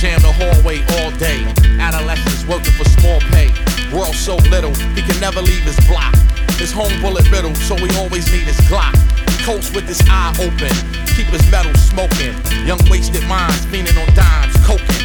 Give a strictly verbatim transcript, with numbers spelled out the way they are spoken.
jam the hallway all day. Adolescents working for small pay. World so little, he can never leave his block. His home bullet riddle, so we always need his Glock. Coast with his eye open, keep his metal smoking. Young wasted minds, fiending on dimes, coking.